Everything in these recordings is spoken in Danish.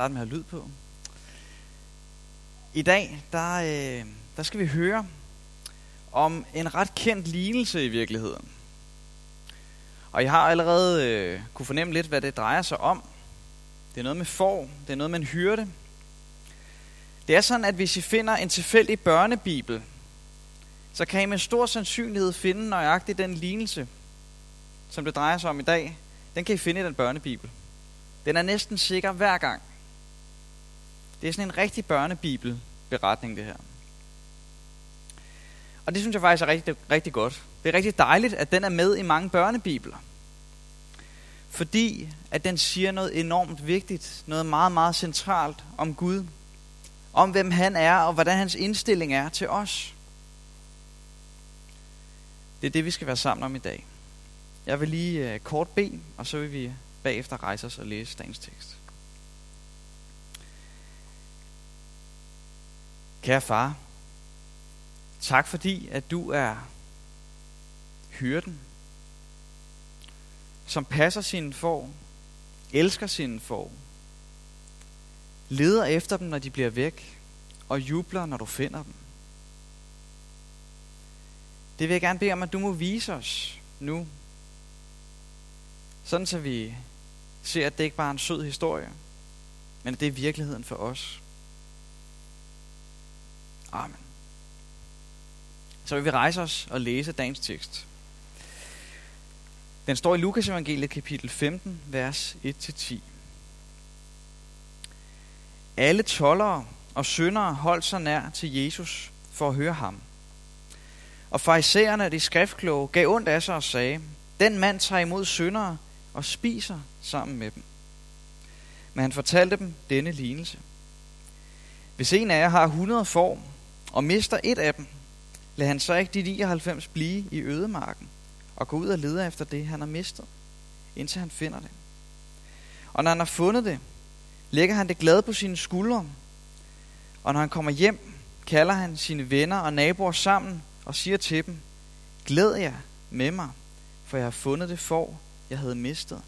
Start med at have lyd på. I dag, der skal vi høre om en ret kendt lignelse i virkeligheden. Og I har allerede kunne fornemme lidt, hvad det drejer sig om. Det er noget med får, det er noget med en hyrde. Det er sådan, at hvis I finder en tilfældig børnebibel, så kan I med stor sandsynlighed finde nøjagtigt den lignelse, som det drejer sig om i dag. Den kan I finde i den børnebibel. Den er næsten sikker hver gang. Det er sådan en rigtig børnebibelberetning, det her. Og det synes jeg faktisk er rigtig, rigtig godt. Det er rigtig dejligt, at den er med i mange børnebibler. Fordi at den siger noget enormt vigtigt, noget meget, meget centralt om Gud. Om hvem han er, og hvordan hans indstilling er til os. Det er det, vi skal være sammen om i dag. Jeg vil lige kort bede, og så vil vi bagefter rejse os og læse dagens tekst. Kære far, tak fordi, at du er hyrden, som passer sine får, elsker sine får, leder efter dem, når de bliver væk, og jubler, når du finder dem. Det vil jeg gerne bede om, at du må vise os nu, sådan så vi ser, at det ikke bare er en sød historie, men at det er virkeligheden for os. Amen. Så vil vi rejse os og læse dagens tekst. Den står i Lukas evangeliet kapitel 15, vers 1-10. Alle toldere og syndere holdt sig nær til Jesus for at høre ham. Og farisæerne og de skriftkloge gav ondt af sig og sagde, den mand tager imod syndere og spiser sammen med dem. Men han fortalte dem denne lignelse. Hvis en af jer har 100 får og mister et af dem, lad han så ikke de 99 blive i ødemarken og gå ud og lede efter det, han har mistet, indtil han finder det. Og når han har fundet det, lægger han det glad på sine skuldre. Og når han kommer hjem, kalder han sine venner og naboer sammen og siger til dem, glæd jer med mig, for jeg har fundet det får, jeg havde mistet.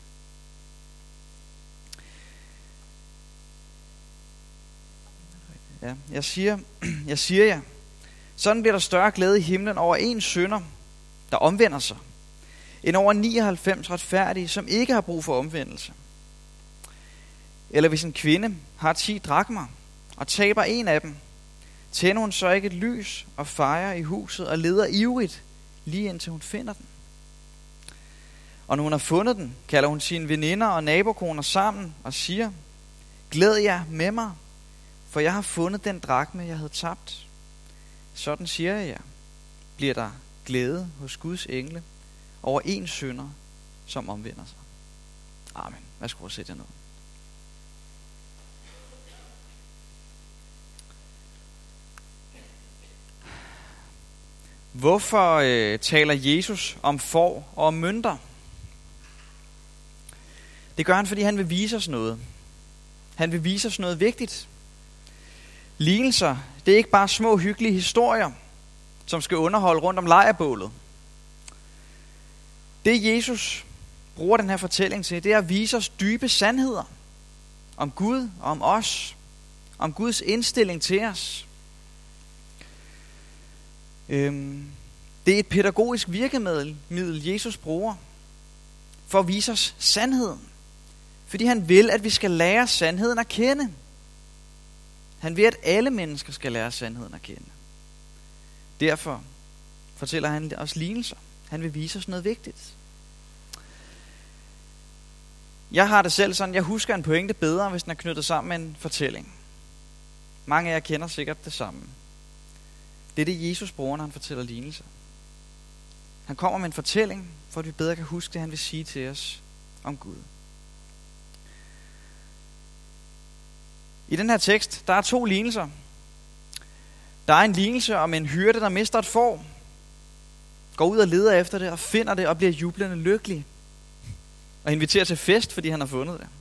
Ja, jeg siger jer, sådan bliver der større glæde i himlen over en synder, der omvender sig, end over 99 retfærdige, som ikke har brug for omvendelse. Eller hvis en kvinde har 10 drakmer og taber en af dem, tænder hun så ikke et lys og fejrer i huset og leder ivrigt, lige indtil hun finder den. Og når hun har fundet den, kalder hun sine veninder og nabokoner sammen og siger, glæd jer med mig, for jeg har fundet den drakme, jeg havde tabt. Sådan siger jeg jer, bliver der glæde hos Guds engle over en synder, som omvender sig. Amen. Værsgo at sætte jer ned. Hvorfor taler Jesus om får og om mønter? Det gør han, fordi han vil vise os noget. Han vil vise os noget vigtigt. Lignelser, det er ikke bare små hyggelige historier, som skal underholde rundt om lejrbålet. Det Jesus bruger den her fortælling til, det er at vise os dybe sandheder om Gud og om os, om Guds indstilling til os. Det er et pædagogisk virkemiddel, Jesus bruger for at vise os sandheden. Fordi han vil, at vi skal lære sandheden at kende. Han vil, at alle mennesker skal lære sandheden at kende. Derfor fortæller han os lignelser. Han vil vise os noget vigtigt. Jeg har det selv sådan, jeg husker en pointe bedre, hvis den er knyttet sammen med en fortælling. Mange af jer kender sikkert det samme. Det er det, Jesus bruger, når han fortæller lignelser. Han kommer med en fortælling, for at vi bedre kan huske det, han vil sige til os om Gud. I den her tekst, der er 2 lignelser. Der er en lignelse om en hyrde, der mister et får, går ud og leder efter det, og finder det, og bliver jublende lykkelig. Og inviterer til fest, fordi han har fundet det.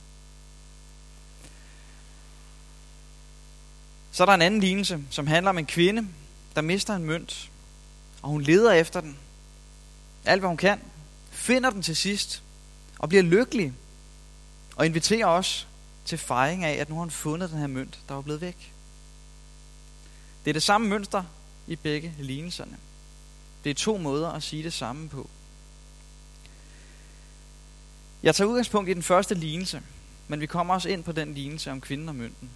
Så er der en anden lignelse, som handler om en kvinde, der mister en mønt, og hun leder efter den. Alt hvad hun kan, finder den til sidst, og bliver lykkelig, og inviterer os til fejring af, at nu har han fundet den her mønt, der var blevet væk. Det er det samme mønster i begge lignelserne. Det er 2 måder at sige det samme på. Jeg tager udgangspunkt i den første lignelse, men vi kommer også ind på den lignelse om kvinden og mønten.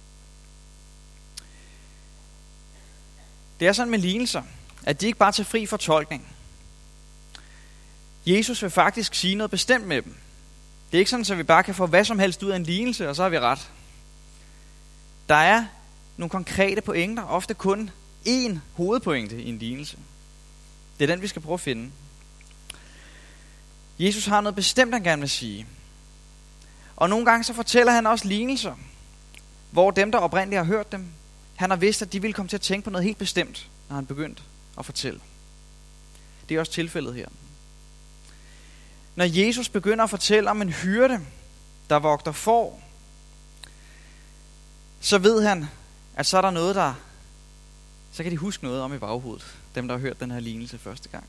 Det er sådan med lignelser, at de ikke bare tager fri fortolkning. Jesus vil faktisk sige noget bestemt med dem. Det er ikke sådan, at vi bare kan få hvad som helst ud af en lignelse, og så har vi ret. Der er nogle konkrete pointer, ofte kun én hovedpointe i en lignelse. Det er den, vi skal prøve at finde. Jesus har noget bestemt, han gerne vil sige. Og nogle gange så fortæller han også lignelser, hvor dem, der oprindeligt har hørt dem, han har vidst, at de ville komme til at tænke på noget helt bestemt, når han begyndte at fortælle. Det er også tilfældet her. Når Jesus begynder at fortælle om en hyrde, der vogter får, så ved han, at så er der noget, så kan de huske noget om i baghovedet, dem der har hørt den her lignelse første gang.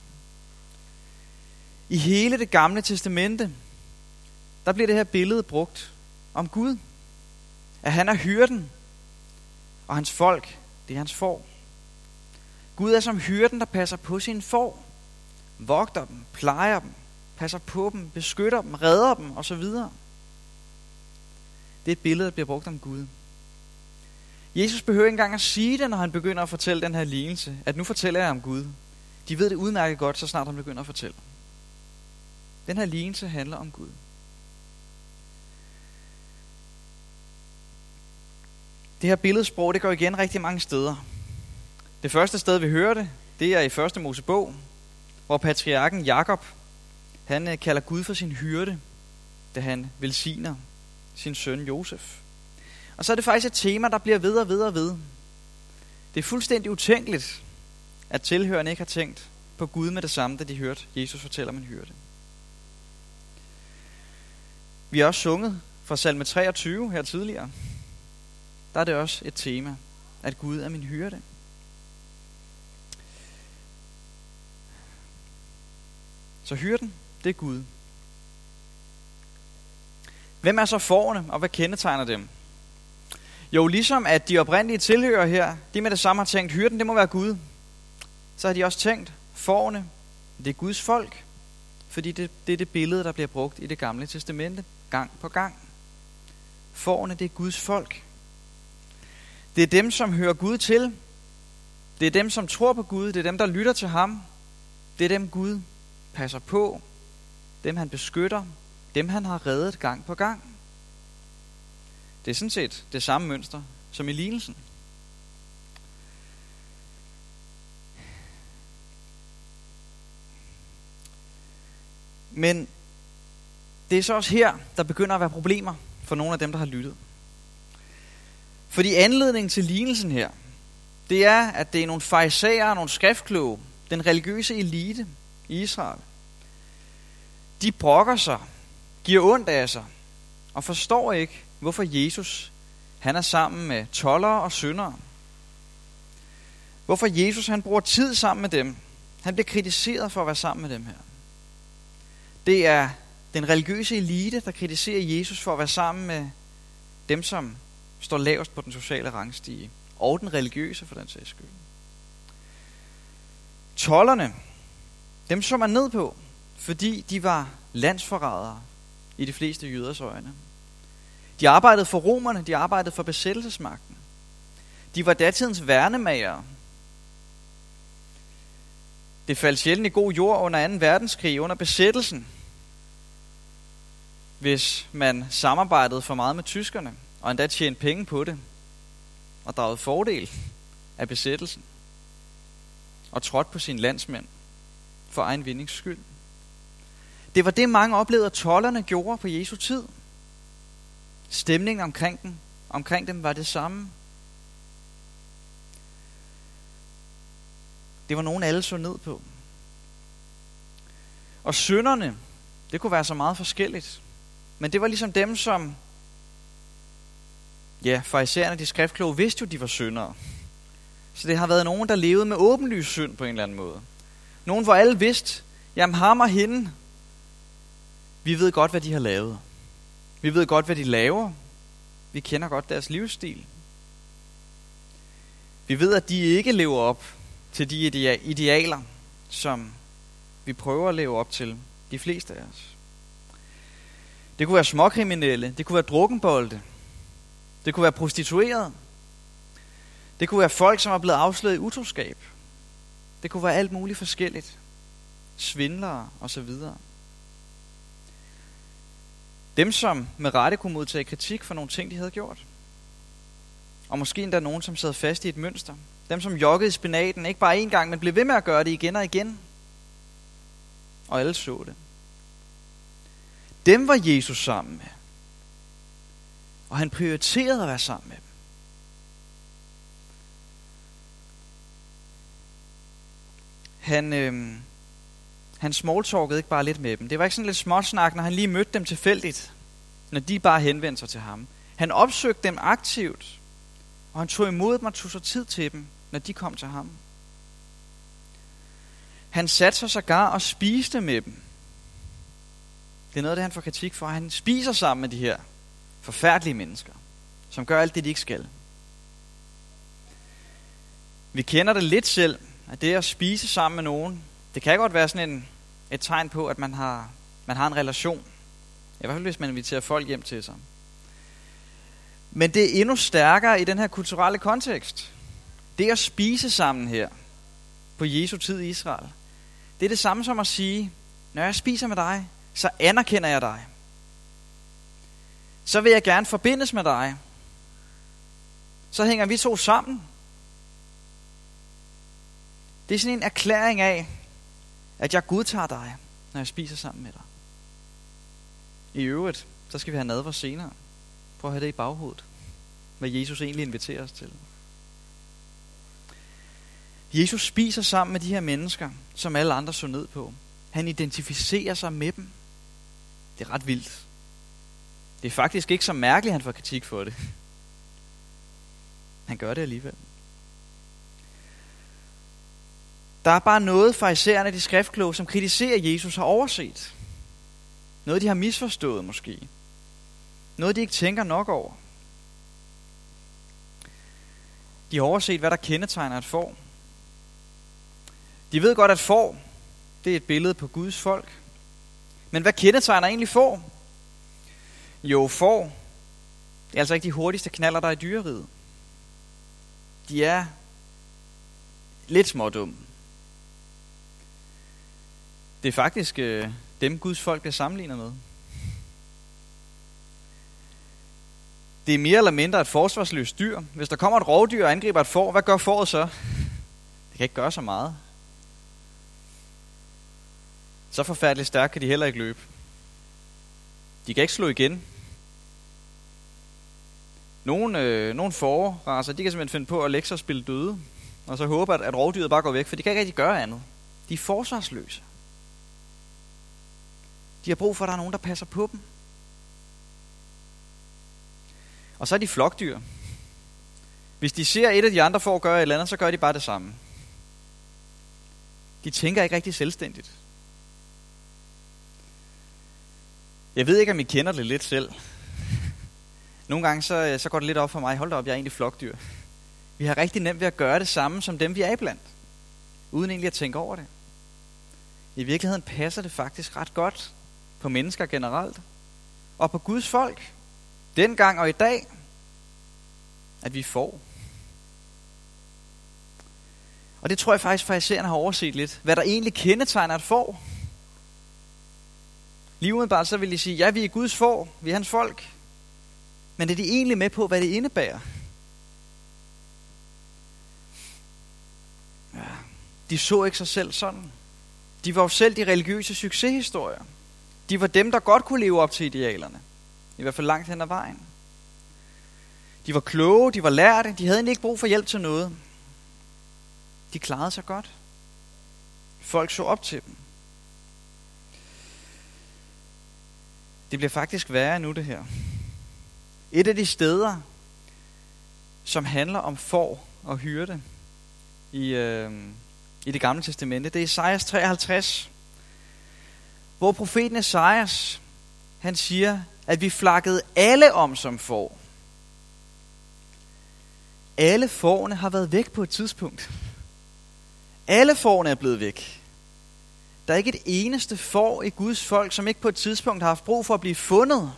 I hele det gamle testamente, der bliver det her billede brugt om Gud. At han er hyrden, og hans folk, det er hans får. Gud er som hyrden, der passer på sine får, vogter dem, plejer dem, passer på dem, beskytter dem, redder dem osv. Det er et billede, der bliver brugt om Gud. Jesus behøver ikke engang at sige det, når han begynder at fortælle den her lignelse, at nu fortæller jeg om Gud. De ved det udmærket godt, så snart han begynder at fortælle. Den her lignelse handler om Gud. Det her billedsprog, det går igen rigtig mange steder. Det første sted, vi hører det, det er i 1. Mosebog, hvor patriarken Jakob, han kalder Gud for sin hyrde, da han velsigner sin søn Josef. Og så er det faktisk et tema, der bliver ved og ved og ved. Det er fuldstændig utænkeligt, at tilhørerne ikke har tænkt på Gud med det samme, da de hørte Jesus fortælle om en hyrde. Vi har også sunget fra salme 23 her tidligere. Der er det også et tema, at Gud er min hyrde. Så hyrden, det er Gud. Hvem er så fårene, og hvad kendetegner dem? Jo, ligesom at de oprindelige tilhører her, de med det samme har tænkt, hyrden, det må være Gud. Så har de også tænkt, fårene, det er Guds folk. Fordi det er det billede, der bliver brugt i det gamle testamente, gang på gang. Fårene, det er Guds folk. Det er dem, som hører Gud til. Det er dem, som tror på Gud. Det er dem, der lytter til ham. Det er dem, Gud passer på. Dem, han beskytter. Dem, han har reddet gang på gang. Det er sådan set det samme mønster som i lignelsen. Men det er så også her, der begynder at være problemer for nogle af dem, der har lyttet. Fordi anledningen til lignelsen her, det er, at det er nogle farisæere, nogle skriftkloge, den religiøse elite i Israel. De brokker sig, giver ondt af sig, og forstår ikke, hvorfor Jesus han er sammen med toldere og syndere. Hvorfor Jesus han bruger tid sammen med dem. Han bliver kritiseret for at være sammen med dem her. Det er den religiøse elite, der kritiserer Jesus for at være sammen med dem, som står lavest på den sociale rangstige, og den religiøse for den sags skyld. Tolderne, dem så man ned på, fordi de var landsforrædere i de fleste jøders øjne. De arbejdede for romerne, de arbejdede for besættelsesmagten. De var datidens værnemagere. Det faldt sjældent i god jord under 2. verdenskrig, under besættelsen, hvis man samarbejdede for meget med tyskerne, og endda tjente penge på det, og dragede fordel af besættelsen, og trådte på sine landsmænd for egen vindings skyld. Det var det, mange oplevede, at tolderne gjorde på Jesu tid. Stemningen omkring dem var det samme. Det var nogen, alle så ned på. Og synderne, det kunne være så meget forskelligt. Men det var ligesom dem, som farisæerne, de skriftkloge, vidste jo, de var syndere. Så det har været nogen, der levede med åbenlys synd på en eller anden måde. Nogen, hvor alle vidste, jamen ham og hende, vi ved godt, hvad de har lavet. Vi ved godt, hvad de laver. Vi kender godt deres livsstil. Vi ved, at de ikke lever op til de idealer, som vi prøver at leve op til, de fleste af os. Det kunne være småkriminelle, det kunne være drukkenbolde, det kunne være prostituerede, det kunne være folk, som er blevet afsløret i utroskab. Det kunne være alt muligt forskelligt. Svindlere osv. Dem, som med rette kunne modtage kritik for nogle ting, de havde gjort. Og måske endda nogen, som sad fast i et mønster. Dem, som joggede i spinaten, ikke bare én gang, men blev ved med at gøre det igen og igen. Og alle så det. Dem var Jesus sammen med. Og han prioriterede at være sammen med dem. Han smalltalkede ikke bare lidt med dem. Det var ikke sådan lidt småsnak, når han lige mødte dem tilfældigt, når de bare henvendte sig til ham. Han opsøgte dem aktivt, og han tog imod dem og tog sig tid til dem, når de kom til ham. Han satte sig sågar og spiste med dem. Det er noget af det, han får kritik for. Han spiser sammen med de her forfærdelige mennesker, som gør alt det, de ikke skal. Vi kender det lidt selv, at det at spise sammen med nogen, det kan godt være sådan et tegn på, at man har en relation. I hvert fald, hvis man inviterer folk hjem til sig. Men det er endnu stærkere i den her kulturelle kontekst. Det at spise sammen her, på Jesu tid i Israel, det er det samme som at sige, når jeg spiser med dig, så anerkender jeg dig. Så vil jeg gerne forbindes med dig. Så hænger vi to sammen. Det er sådan en erklæring af, at jeg godtager dig, når jeg spiser sammen med dig. I øvrigt, så skal vi have nadver senere. Prøv at have det i baghovedet, hvad Jesus egentlig inviterer os til. Jesus spiser sammen med de her mennesker, som alle andre så ned på. Han identificerer sig med dem. Det er ret vildt. Det er faktisk ikke så mærkeligt, at han får kritik for det. Han gør det alligevel. Der er bare noget, farisæerne, de skriftkloge, som kritiserer Jesus, har overset. Noget, de har misforstået måske. Noget, de ikke tænker nok over. De har overset, hvad der kendetegner et får. De ved godt, at får, det er et billede på Guds folk. Men hvad kendetegner egentlig får? Jo, får, det er altså ikke de hurtigste knaller, der er i dyreriget. De er lidt smådumme. Det er faktisk dem, Guds folk bliver sammenlignet med. Det er mere eller mindre et forsvarsløst dyr. Hvis der kommer et rovdyr og angriber et får, hvad gør fåret så? Det kan ikke gøre så meget. Så forfærdeligt stærkt kan de heller ikke løbe. De kan ikke slå igen. Nogle fåreracer, de kan simpelthen finde på at lægge sig og spille døde, og så håbe, at rovdyret bare går væk, for de kan ikke rigtig gøre andet. De er forsvarsløse. De har brug for, at der er nogen, der passer på dem. Og så er de flokdyr. Hvis de ser et af de andre får gøre et eller andet, så gør de bare det samme. De tænker ikke rigtig selvstændigt. Jeg ved ikke, om I kender det lidt selv. Nogle gange så går det lidt op for mig. Hold da op, jeg er egentlig flokdyr. Vi har rigtig nemt ved at gøre det samme som dem, vi er iblandt. Uden egentlig at tænke over det. I virkeligheden passer det faktisk ret godt på mennesker generelt. Og på Guds folk. Dengang og i dag. At vi får. Og det tror jeg faktisk, farisæerne har overset lidt. Hvad der egentlig kendetegner et får. Lige umiddelbart så vil de sige, ja, vi er Guds får, vi er hans folk. Men er de egentlig med på, hvad det indebærer? Ja, de så ikke sig selv sådan. De var jo selv de religiøse succeshistorier. De var dem, der godt kunne leve op til idealerne. I hvert fald langt hen ad vejen. De var kloge, de var lærte, de havde egentlig ikke brug for hjælp til noget. De klarede sig godt. Folk så op til dem. Det bliver faktisk værre nu, det her. Et af de steder, som handler om får og hyrde i det gamle testamente, det er Esajas 53, hvor profeten Esajas, han siger, at vi flakkede alle om som får. alle fårene har været væk på et tidspunkt. Alle fårene er blevet væk. Der er ikke et eneste får i Guds folk, som ikke på et tidspunkt har haft brug for at blive fundet.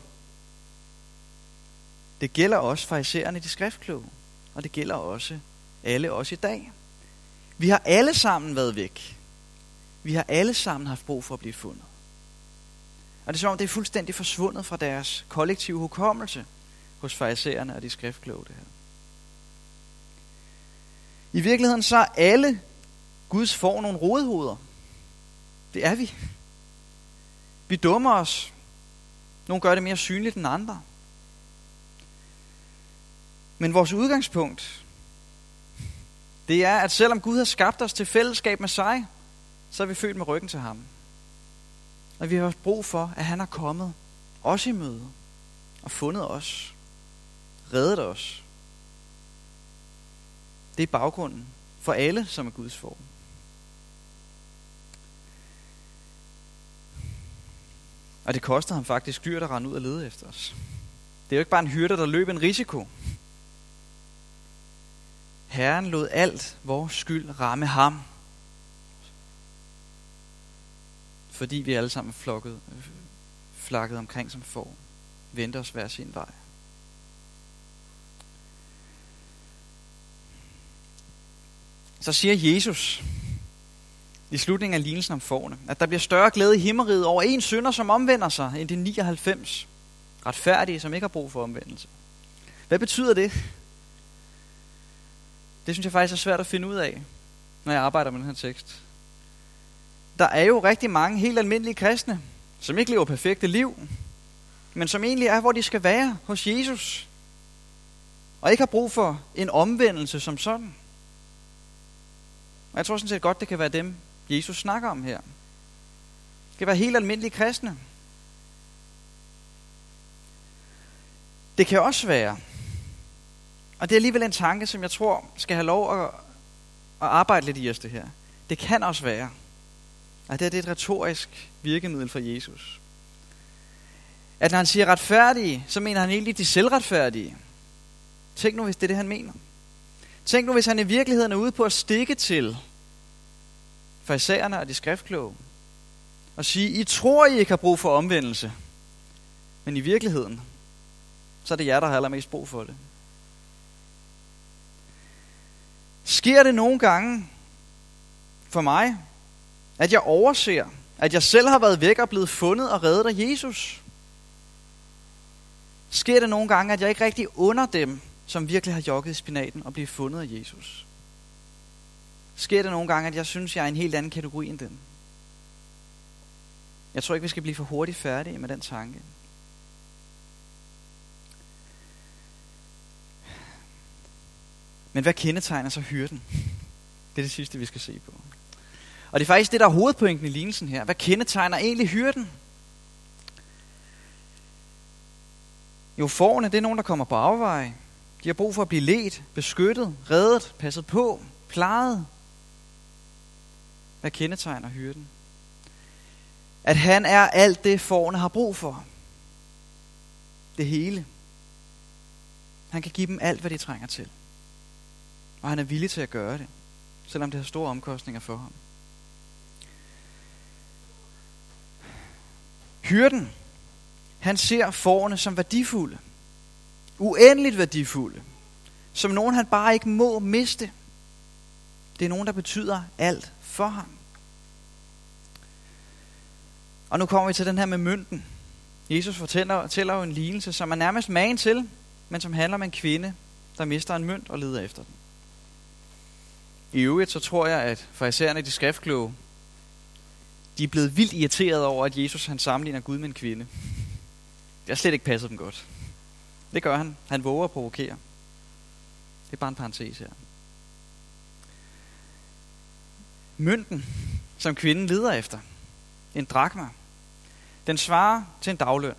Det gælder også farisæerne, de skriftkloge, og det gælder også alle os i dag. Vi har alle sammen været væk. Vi har alle sammen haft brug for at blive fundet. Og det er som om, det er fuldstændig forsvundet fra deres kollektive hukommelse hos farisæerne og de skriftkloge. Det her. I virkeligheden så er alle Guds får nogle rodehoveder. Det er vi. Vi dummer os. Nogle gør det mere synligt end andre. Men vores udgangspunkt, det er, at selvom Gud har skabt os til fællesskab med sig, så er vi født med ryggen til ham. Og vi har haft brug for, at han er kommet os i møde og fundet os, reddet os. Det er baggrunden for alle, som er Guds får. Og det koster ham faktisk dyrt at rende ud og lede efter os. Det er jo ikke bare en hyrde, der løb en risiko. Herren lod alt vores skyld ramme ham. Fordi vi alle sammen flakket omkring som får. Vendte os hver sin vej. Så siger Jesus i slutningen af lignelsen om fårene, at der bliver større glæde i himmeriget over en synder, som omvender sig, end de 99 retfærdige, som ikke har brug for omvendelse. Hvad betyder det? Det synes jeg faktisk er svært at finde ud af, når jeg arbejder med den her tekst. Der er jo rigtig mange helt almindelige kristne, som ikke lever perfekte liv, men som egentlig er, hvor de skal være, hos Jesus, og ikke har brug for en omvendelse som sådan. Og jeg tror sådan set godt, det kan være dem, Jesus snakker om her. Det kan være helt almindelige kristne. Det kan også være, og det er alligevel en tanke, som jeg tror skal have lov at arbejde lidt i os det her. Det kan også være, at det er et retorisk virkemiddel for Jesus. At når han siger retfærdige, så mener han egentlig de selvretfærdige. Tænk nu, hvis det er det, han mener. Tænk nu, hvis han i virkeligheden er ude på at stikke til farisæerne og de skriftkloge og sige, I tror, I ikke har brug for omvendelse, men i virkeligheden, så er det jer, der har allermest brug for det. Sker det nogle gange for mig, at jeg overser, at jeg selv har været væk og blevet fundet og reddet af Jesus? Sker det nogle gange, at jeg ikke rigtig under dem, som virkelig har jogget i spinaten og blive fundet af Jesus? Sker det nogle gange, at jeg synes, jeg er en helt anden kategori end dem? Jeg tror ikke, vi skal blive for hurtigt færdige med den tanke. Men hvad kendetegner så hyrden? Det er det sidste, vi skal se på. Og det er faktisk det, der er hovedpointen i lignelsen her. Hvad kendetegner egentlig hyrden? Jo, fårene, det er nogen, der kommer på afveje. De har brug for at blive ledt, beskyttet, reddet, passet på, plejet. Hvad kendetegner hyrden? At han er alt det, fårene har brug for. Det hele. Han kan give dem alt, hvad de trænger til. Og han er villig til at gøre det, selvom det har store omkostninger for ham. Hyrden, han ser fårene som værdifulde. Uendeligt værdifulde. Som nogen, han bare ikke må miste. Det er nogen, der betyder alt for ham. Og nu kommer vi til den her med mønten. Jesus fortæller jo en lignelse, som er nærmest magen til, men som handler om en kvinde, der mister en mønt og leder efter den. I øvrigt så tror jeg, at farisæerne, de skriftkloge, de er blevet vildt irriteret over, at Jesus han sammenligner Gud med en kvinde. Det har slet ikke passet dem godt. Det gør han. Han våger at provokere. Det er bare en parentes her. Mønten, som kvinden leder efter, en drakma, den svarer til en dagløn.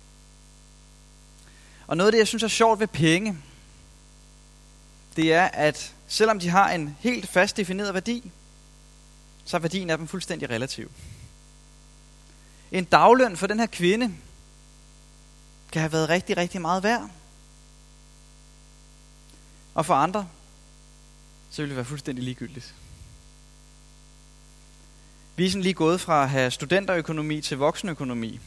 Og noget af det, jeg synes er sjovt ved penge, det er, at selvom de har en helt fast defineret værdi, så er værdien af dem fuldstændig relativ. En dagløn for den her kvinde kan have været rigtig, rigtig meget værd. Og for andre, så vil det være fuldstændig ligegyldigt. Vi er sådan lige gået fra at have studenterøkonomi til voksenøkonomi.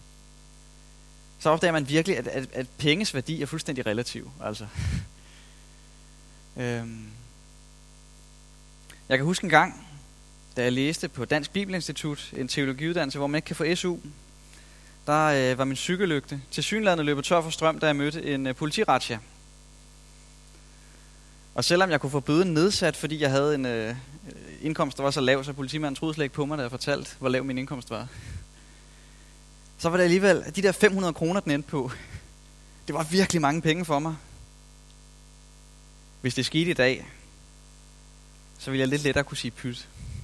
Så opdager man virkelig, at penges værdi er fuldstændig relativ. Altså. Jeg kan huske en gang, da jeg læste på Dansk Bibelinstitut, en teologiuddannelse, hvor man ikke kan få SU, der var min cykellygte tilsyneladende løbet tør for strøm, da jeg mødte en politirazzia. Og selvom jeg kunne få bøden nedsat, fordi jeg havde en indkomst, der var så lav, så politimanden troede slet ikke på mig, da jeg fortalte, hvor lav min indkomst var. Så var det alligevel, de der 500 kroner, den endte på, det var virkelig mange penge for mig. Hvis det skete i dag, så ville jeg lidt lettere kunne sige pyt.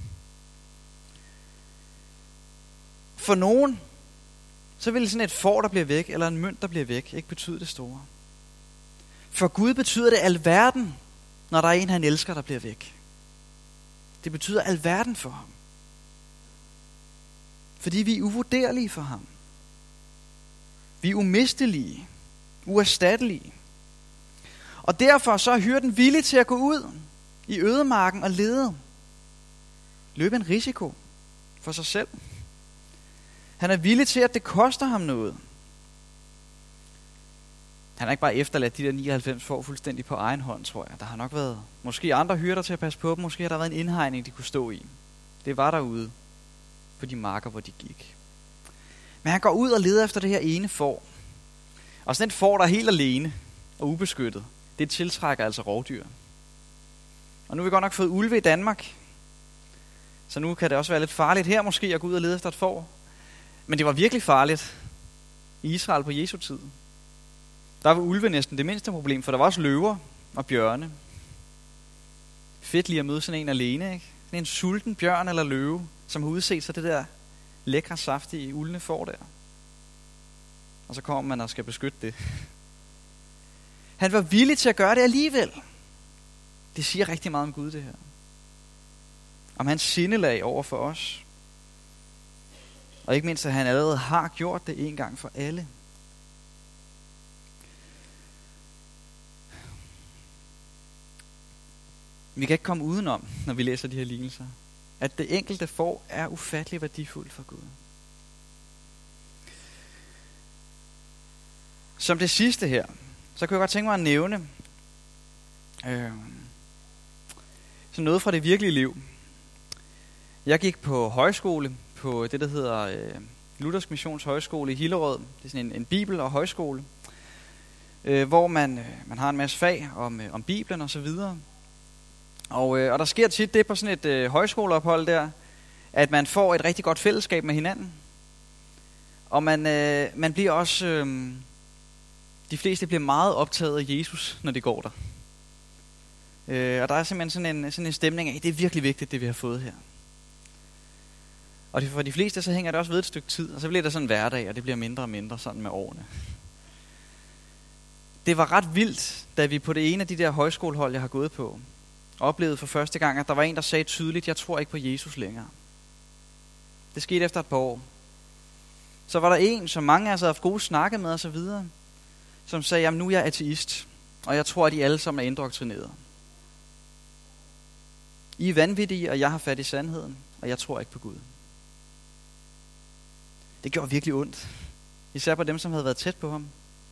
For nogen, så ville sådan et får, der bliver væk, eller en mønt, der bliver væk, ikke betyde det store. For Gud betyder det alverden, når der er en, han elsker, der bliver væk. Det betyder alverden for ham. Fordi vi er uvurderlige for ham. Vi er umistelige, uerstattelige. Og derfor så er hyrden villig til at gå ud i ødemarken og lede. Løbe en risiko for sig selv. Han er villig til, at det koster ham noget. Han har ikke bare efterladt de der 99 får fuldstændig på egen hånd, tror jeg. Der har nok været måske andre hyrder til at passe på dem. Måske har der været en indhegning, de kunne stå i. Det var derude på de marker, hvor de gik. Men han går ud og leder efter det her ene får. Og sådan et får, der er helt alene og ubeskyttet, det tiltrækker altså rovdyr. Og nu har vi godt nok fået ulve i Danmark. Så nu kan det også være lidt farligt her måske at gå ud og lede efter et får. Men det var virkelig farligt i Israel på Jesu tid. Der var ulve næsten det mindste problem, for der var også løver og bjørne. Fedt lige at møde sådan en alene, ikke? Sådan en sulten bjørn eller løve, som har udset sig det der lækre, saftige, uldne får der. Og så kommer man og skal beskytte det. Han var villig til at gøre det alligevel. Det siger rigtig meget om Gud, det her. Om hans sindelag over for os. Og ikke mindst, at han allerede har gjort det en gang for alle. Vi kan ikke komme udenom, når vi læser de her lignelser, at det enkelte får er ufattelig værdifuldt for Gud. Som det sidste her, så kan jeg godt tænke mig at nævne sådan noget fra det virkelige liv. Jeg gik på højskole, på det, der hedder Luthersk Missions Højskole i Hillerød. Det er sådan en bibel- og højskole, hvor man har en masse fag om Bibelen og så videre. Og der sker tit det på sådan et højskoleophold der, at man får et rigtig godt fællesskab med hinanden. Og man bliver også, de fleste bliver meget optaget af Jesus, når de går der. Og der er simpelthen sådan en stemning af, det er virkelig vigtigt, det vi har fået her. Og for de fleste, så hænger det også ved et stykke tid, og så bliver det sådan en hverdag, og det bliver mindre og mindre sådan med årene. Det var ret vildt, da vi på det ene af de der højskolehold, jeg har gået på, oplevede for første gang, at der var en, der sagde tydeligt, jeg tror ikke på Jesus længere. Det skete efter et par år. Så var der en, som mange af os havde haft gode snakke med og så videre, som sagde, jamen nu er jeg ateist, og jeg tror, at I alle sammen er indoktrineret. I er vanvittige, og jeg har fat i sandheden, og jeg tror ikke på Gud. Det gjorde virkelig ondt. Især på dem, som havde været tæt på ham.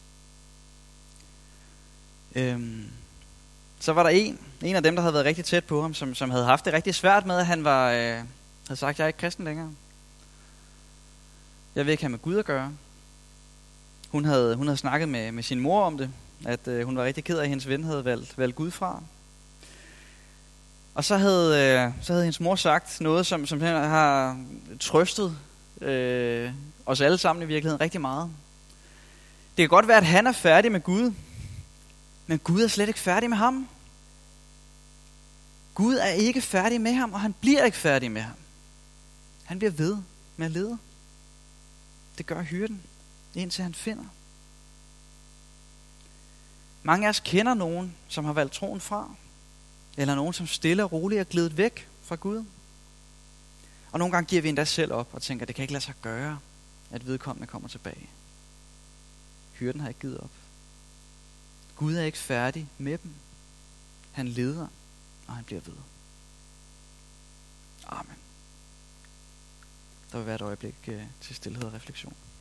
Så var der en af dem, der havde været rigtig tæt på ham, som havde haft det rigtig svært med, at han havde sagt, jeg er ikke kristen længere. Jeg vil ikke have med Gud at gøre. Hun havde snakket med sin mor om det, at hun var rigtig ked af, at hendes ven havde valgt Gud fra. Og så havde hendes mor sagt noget, som har trøstet os alle sammen i virkeligheden rigtig meget. Det kan godt være, at han er færdig med Gud, men Gud er slet ikke færdig med ham. Gud er ikke færdig med ham, og han bliver ikke færdig med ham. Han bliver ved med at lede. Det gør hyrden, indtil han finder. Mange af os kender nogen, som har valgt troen fra, eller nogen, som stille og roligt er gledet væk fra Gud. Og nogle gange giver vi endda selv op og tænker, det kan ikke lade sig gøre, at vedkommende kommer tilbage. Hyrden har ikke givet op. Gud er ikke færdig med dem. Han leder, og han bliver ved. Amen. Der vil være et øjeblik til stilhed og refleksion.